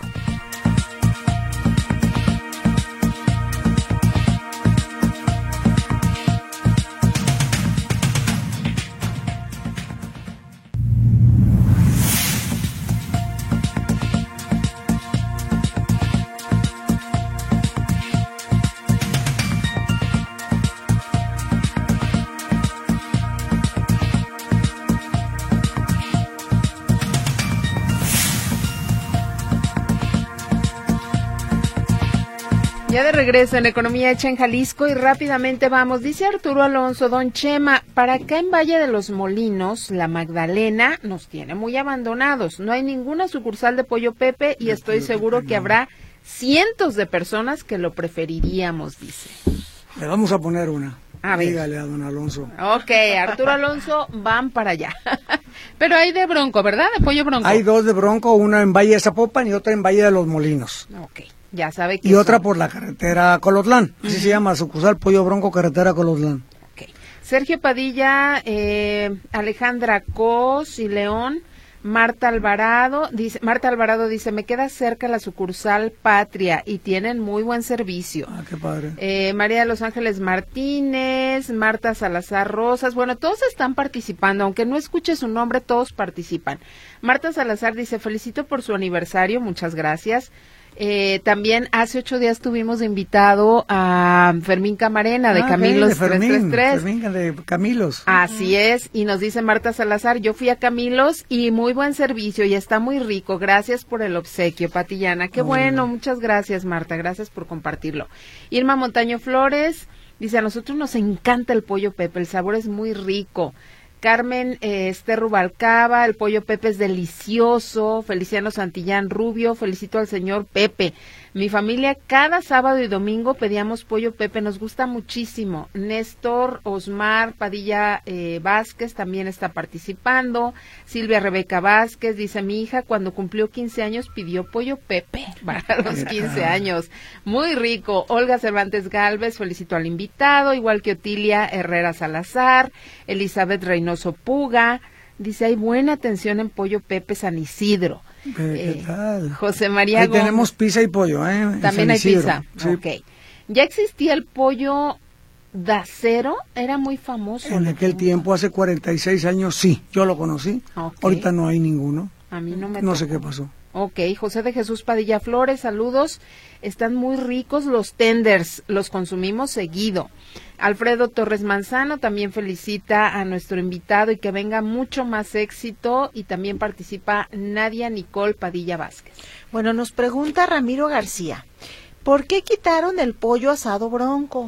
Ya de regreso en Economía Hecha en Jalisco y rápidamente vamos. Dice Arturo Alonso, don Chema, para acá en Valle de los Molinos, la Magdalena nos tiene muy abandonados. No hay ninguna sucursal de Pollo Pepe y estoy seguro que habrá cientos de personas que lo preferiríamos, dice. Le vamos a poner una. A ver. Dígale a don Alonso. Ok, Arturo Alonso, van para allá. Pero hay de Bronco, ¿verdad? De Pollo Bronco. Hay dos de Bronco, una en Valle de Zapopan y otra en Valle de los Molinos. Ok, ya sabe que Y otra son. por la carretera Colotlán. Así uh-huh. se llama, sucursal Pollo Bronco, carretera Colotlán. Ok. Sergio Padilla, eh, Alejandra Cos y León. Marta Alvarado dice, Marta Alvarado dice, me queda cerca la sucursal Patria y tienen muy buen servicio. Ah, qué padre. Eh, María de los Ángeles Martínez, Marta Salazar Rosas, bueno, todos están participando, aunque no escuche su nombre, todos participan. Marta Salazar dice, felicito por su aniversario, muchas gracias. Eh, también hace ocho días tuvimos de invitado a Fermín Camarena de ah, Camilos de Fermín, trescientos treinta y tres. Fermín de Camilos. Así es, y nos dice Marta Salazar, yo fui a Camilos y muy buen servicio y está muy rico, gracias por el obsequio, Patillana. Qué oh, bueno, muchas gracias Marta, gracias por compartirlo. Irma Montaño Flores dice, a nosotros nos encanta el pollo Pepe, el sabor es muy rico. Carmen eh, Esther Rubalcaba, el pollo Pepe es delicioso. Feliciano Santillán Rubio, felicito al señor Pepe. Mi familia cada sábado y domingo pedíamos pollo Pepe, nos gusta muchísimo. Néstor Osmar Padilla eh, Vázquez también está participando. Silvia Rebeca Vázquez dice, mi hija cuando cumplió quince años pidió pollo Pepe para los quince años. Muy rico. Olga Cervantes Galvez, felicito al invitado, igual que Otilia Herrera Salazar, Elizabeth Reynoso Puga. Dice, hay buena atención en Pollo Pepe San Isidro. ¿Qué eh, tal? José María Ahí Gómez. tenemos pizza y pollo, ¿eh? También hay pizza. Sí. Ok. Ya existía el pollo de acero, era muy famoso. En aquel pregunta. tiempo, hace cuarenta y seis años, sí, yo lo conocí. Okay. Ahorita no hay ninguno. A mí no me No tocó. sé qué pasó. Ok, José de Jesús Padilla Flores, saludos. Están muy ricos los tenders, los consumimos seguido. Alfredo Torres Manzano también felicita a nuestro invitado y que venga mucho más éxito, y también participa Nadia Nicole Padilla Vázquez. Bueno, nos pregunta Ramiro García, ¿por qué quitaron el pollo asado Bronco?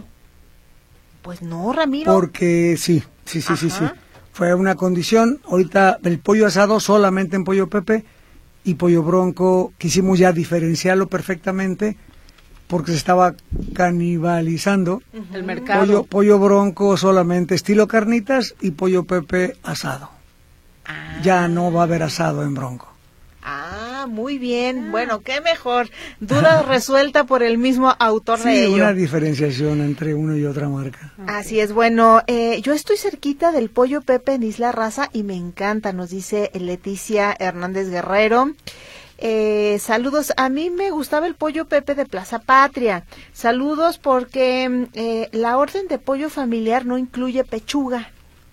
Pues no, Ramiro. Porque sí, sí, sí, sí, sí. Fue una condición. Ahorita el pollo asado solamente en Pollo Pepe y Pollo Bronco quisimos ya diferenciarlo perfectamente porque se estaba canibalizando. El mercado. Pollo, pollo Bronco solamente estilo carnitas y Pollo Pepe asado. Ah. Ya no va a haber asado en Bronco. Ah, muy bien. Ah. Bueno, qué mejor. Duda resuelta por el mismo autor sí, de ello. Sí, una diferenciación entre una y otra marca. Okay. Así es. Bueno, eh, yo estoy cerquita del Pollo Pepe en Isla Raza y me encanta, nos dice Leticia Hernández Guerrero. Eh, saludos, a mí me gustaba el pollo Pepe de Plaza Patria. Saludos porque eh, la orden de pollo familiar no incluye pechuga.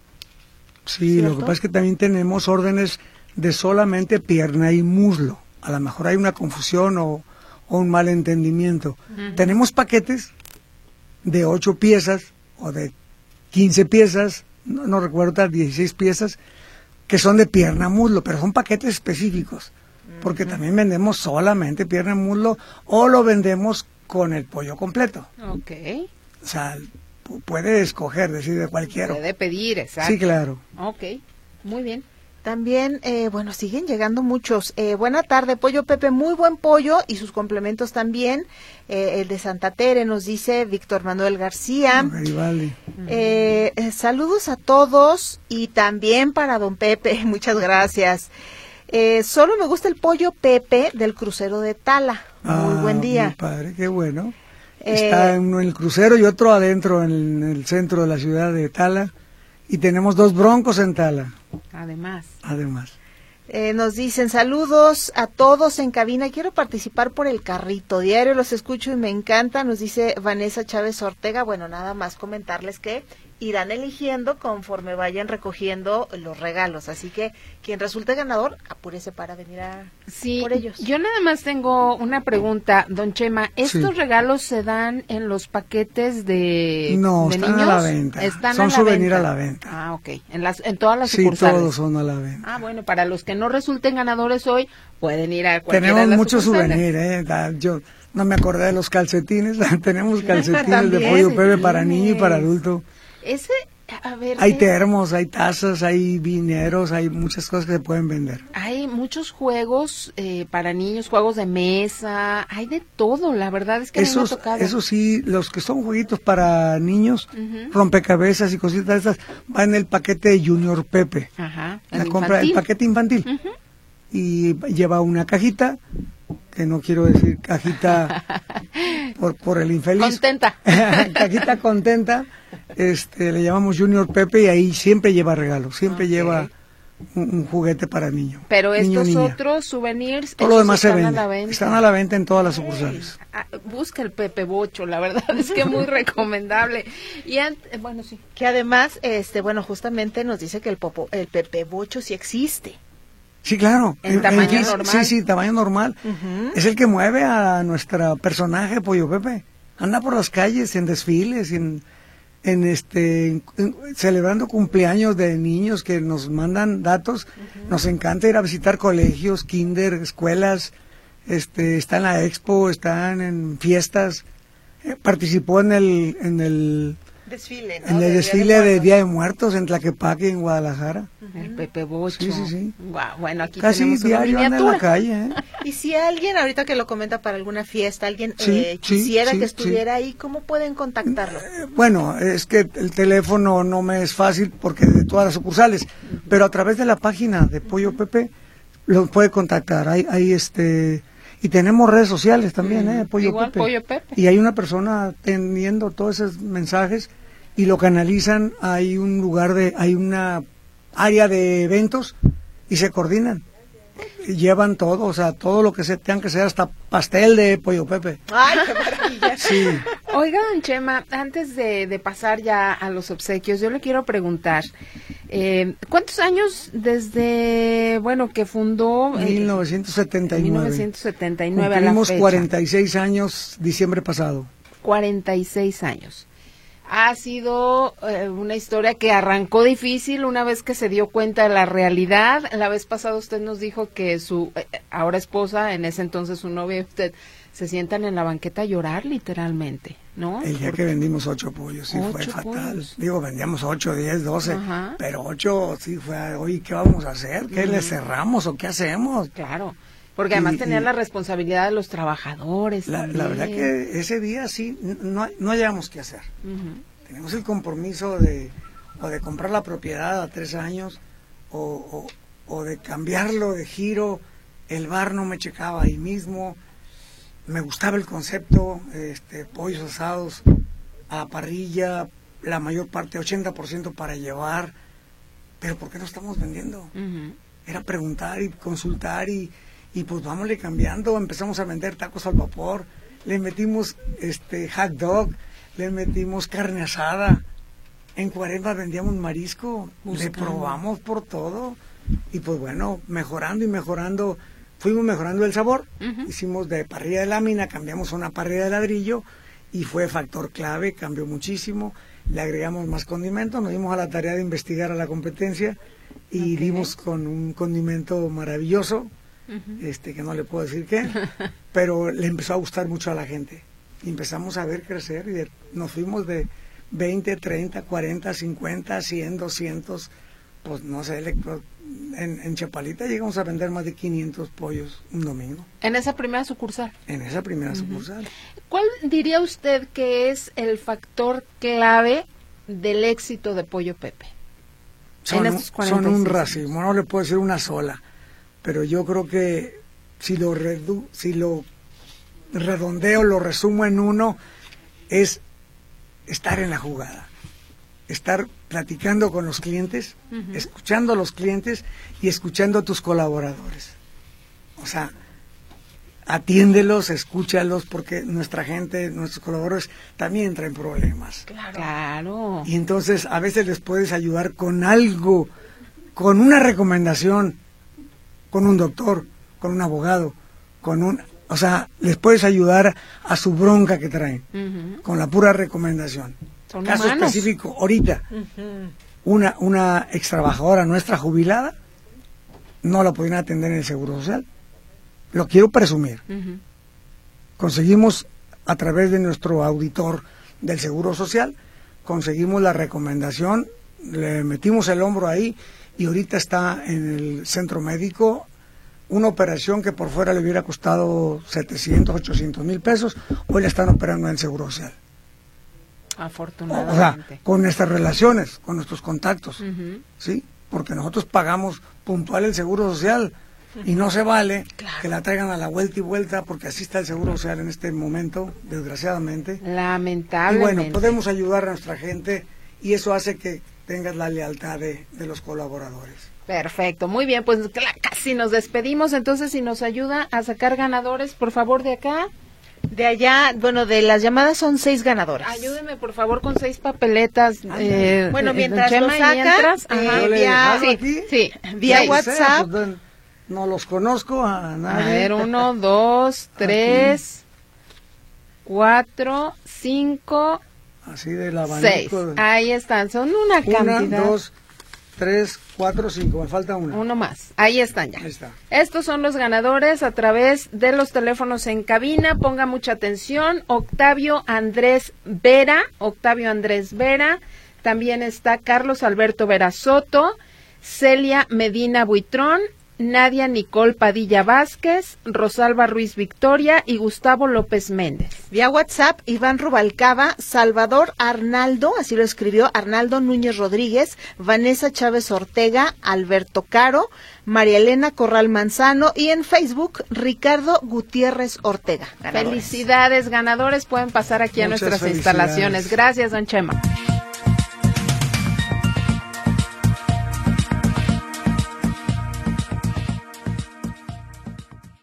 Sí, ¿cierto? Lo que pasa es que también tenemos órdenes de solamente pierna y muslo. A lo mejor hay una confusión o, o un mal entendimiento. Uh-huh. Tenemos paquetes de ocho piezas o de quince piezas, no, no recuerdo, dieciséis piezas, que son de pierna muslo, pero son paquetes específicos. Porque también vendemos solamente pierna y muslo o lo vendemos con el pollo completo. Ok. O sea, puede escoger, decir de cualquiera. Puede pedir, exacto. Sí, claro. Ok, muy bien. También, eh, bueno, siguen llegando muchos. Eh, buena tarde, Pollo Pepe, muy buen pollo y sus complementos también. Eh, el de Santa Tere nos dice Víctor Manuel García. Okay, vale. eh, eh, saludos a todos y también para don Pepe, muchas gracias. Eh, solo me gusta el Pollo Pepe del crucero de Tala. Muy ah, buen día. Mi padre, qué bueno. Eh, Está uno en el crucero y otro adentro en el, en el centro de la ciudad de Tala. Y tenemos dos broncos en Tala. Además. Además. Eh, nos dicen saludos a todos en cabina. Quiero participar por el carrito. Diario los escucho y me encanta. Nos dice Vanessa Chávez Ortega. Bueno, nada más comentarles que irán eligiendo conforme vayan recogiendo los regalos. Así que quien resulte ganador, apúrese para venir a sí, por ellos. Yo nada más tengo una pregunta, don Chema. ¿Estos sí. regalos se dan en los paquetes de No, de están niños? a la venta. Están son a la souvenir venta. a la venta. Ah, ok. En, las, en todas las sí, sucursales. Sí, todos son a la venta. Ah, bueno, para los que no resulten ganadores hoy, pueden ir a cualquiera Tenemos de las muchos sucursales. souvenirs, ¿eh? Yo No me acordé de los calcetines. Tenemos calcetines de Pollo Pepe para niño y para adulto. Ese, a ver. Hay eh, termos, hay tazas, hay vineros, hay muchas cosas que se pueden vender. Hay muchos juegos eh, para niños, juegos de mesa, hay de todo, la verdad es que Esos, a mí me ha tocado. Eso sí, los que son jueguitos para niños, uh-huh. rompecabezas y cositas de estas, van en el paquete de Junior Pepe. Ajá, la compra el paquete infantil. Uh-huh. Y lleva una cajita, que no quiero decir cajita por, por el infeliz. Contenta. Cajita contenta, este, le llamamos Junior Pepe y ahí siempre lleva regalos, siempre okay. lleva un, un juguete para niño. Pero niño, estos niña. Otros souvenirs, todo lo demás se vende. A la venta. Están a la venta en todas las sucursales. Ah, busca el Pepe Bocho, la verdad es que es muy recomendable. Y antes, bueno, sí. Que además, este, bueno, justamente nos dice que el, popo, el Pepe Bocho sí existe. Sí, claro. En, en tamaño en, normal. Sí, sí, tamaño normal. Uh-huh. Es el que mueve a nuestro personaje Pollo Pepe. Anda por las calles, en desfiles, en, en este, en, en, celebrando cumpleaños de niños que nos mandan datos. Uh-huh. Nos encanta ir a visitar colegios, kinder, escuelas. Este, está en la expo, están en fiestas. Eh, participó en el, en el desfile, ¿no? En el de desfile Día de, de Día de Muertos en Tlaquepaque, en Guadalajara. Uh-huh. El Pepe Bocho. Sí, sí, sí. Wow, bueno, aquí casi tenemos una diario anda en la calle, ¿eh? Y si alguien, ahorita que lo comenta para alguna fiesta, alguien sí, eh, quisiera sí, que estuviera sí. ahí, ¿cómo pueden contactarlo? Eh, bueno, es que el teléfono no me es fácil porque de todas las sucursales, pero a través de la página de Pollo Pepe lo puede contactar. Hay, hay este... Y tenemos redes sociales también, ¿eh? Pollo Igual, Pepe. Pollo Pepe. Y hay una persona atendiendo todos esos mensajes y lo canalizan. Hay un lugar de, hay una área de eventos y se coordinan. Y llevan todo, o sea, todo lo que se tengan que hacer, hasta pastel de Pollo Pepe. ¡Ay, qué maravilla! Sí. Oiga, don Chema, antes de, de pasar ya a los obsequios, yo le quiero preguntar, eh, ¿cuántos años desde, bueno, que fundó? Eh, mil novecientos setenta y nueve. mil novecientos setenta y nueve Cumplimos a la fecha. cuarenta y seis años diciembre pasado. cuarenta y seis años. Ha sido eh, una historia que arrancó difícil una vez que se dio cuenta de la realidad. La vez pasada usted nos dijo que su eh, ahora esposa, en ese entonces su novia y usted, se sientan en la banqueta a llorar literalmente, ¿no? El día Porque... que vendimos ocho pollos, sí, fue fatal. Pollos. Digo, vendíamos ocho, diez, doce, Ajá. pero ocho sí fue, oye, ¿qué vamos a hacer? ¿Qué uh-huh. le cerramos o qué hacemos? Claro. Porque además y, tenían y la responsabilidad de los trabajadores. La, la verdad que ese día sí, no, no hallábamos qué hacer. Uh-huh. Tenemos el compromiso de o de comprar la propiedad a tres años o, o, o de cambiarlo de giro. El bar no me checaba ahí mismo. Me gustaba el concepto, este, pollos asados a parrilla, la mayor parte, ochenta por ciento para llevar. Pero ¿por qué no estamos vendiendo? Uh-huh. Era preguntar y consultar y... Y pues vámonos cambiando, empezamos a vender tacos al vapor, le metimos este hot dog, le metimos carne asada, en Cuaresma vendíamos marisco, Buscando. le probamos por todo, y pues bueno, mejorando y mejorando, fuimos mejorando el sabor, uh-huh. hicimos de parrilla de lámina, cambiamos a una parrilla de ladrillo, y fue factor clave, cambió muchísimo, le agregamos más condimentos, nos dimos a la tarea de investigar a la competencia, y okay. dimos con un condimento maravilloso, Uh-huh. este que no le puedo decir qué, pero le empezó a gustar mucho a la gente y empezamos a ver crecer y de, nos fuimos de veinte, treinta, cuarenta, cincuenta, cien, doscientos, pues no sé, en, en Chapalita llegamos a vender más de quinientos pollos un domingo. En esa primera sucursal. En esa primera uh-huh. sucursal. ¿Cuál diría usted que es el factor clave del éxito de Pollo Pepe? Son, un, son un racimo, no le puedo decir una sola. Pero yo creo que si lo redu si lo redondeo, lo resumo en uno, es estar en la jugada, estar platicando con los clientes, uh-huh. escuchando a los clientes y escuchando a tus colaboradores. O sea, atiéndelos, escúchalos, porque nuestra gente, nuestros colaboradores también traen problemas. Claro. claro. Y entonces a veces les puedes ayudar con algo, con una recomendación, con un doctor, con un abogado, con un... O sea, les puedes ayudar a su bronca que traen, uh-huh. con la pura recomendación. Son Caso humanos. específico, ahorita, uh-huh. una, una ex trabajadora nuestra jubilada, no la podían atender en el Seguro Social. Lo quiero presumir. Uh-huh. conseguimos a través de nuestro auditor del Seguro Social, conseguimos la recomendación, le metimos el hombro ahí y ahorita está en el centro médico una operación que por fuera le hubiera costado setecientos, ochocientos mil pesos, hoy la están operando en el Seguro Social. Afortunadamente. O sea, con nuestras relaciones, con nuestros contactos, Uh-huh. ¿sí? Porque nosotros pagamos puntual el Seguro Social y no se vale Claro. que la traigan a la vuelta y vuelta, porque así está el Seguro Social en este momento, desgraciadamente. Y Lamentablemente. bueno, podemos ayudar a nuestra gente y eso hace que tengas la lealtad de, de los colaboradores. Perfecto, muy bien, pues cla- casi nos despedimos, entonces si nos ayuda a sacar ganadores, por favor, de acá. De allá, bueno, de las llamadas son seis ganadoras. Ayúdeme, por favor, con seis papeletas. Eh, Bueno, eh, mientras don lo Chema, y saca, mientras, eh, ajá. Yo le vía- dejo sí, aquí. sí, Vía seis. WhatsApp. Pues, no, no los conozco a nadie. A ver, uno, dos, tres, cuatro, cinco, Así del seis. abanico. de- Ahí están, son una Una, cantidad. dos, tres, cuatro, cinco. Me falta una. Uno más. Ahí están ya. Ahí está. Estos son los ganadores a través de los teléfonos en cabina. Ponga mucha atención. Octavio Andrés Vera. Octavio Andrés Vera. También está Carlos Alberto Vera Soto. Celia Medina Buitrón. Nadia Nicole Padilla Vázquez. Rosalba Ruiz Victoria y Gustavo López Méndez. Vía WhatsApp, Iván Rubalcaba, Salvador Arnaldo, así lo escribió, Arnaldo Núñez Rodríguez, Vanessa Chávez Ortega, Alberto Caro, María Elena Corral Manzano y en Facebook, Ricardo Gutiérrez Ortega. Ganadores. Felicidades, ganadores. Pueden pasar aquí a Muchas nuestras felicidades. instalaciones. Gracias, don Chema.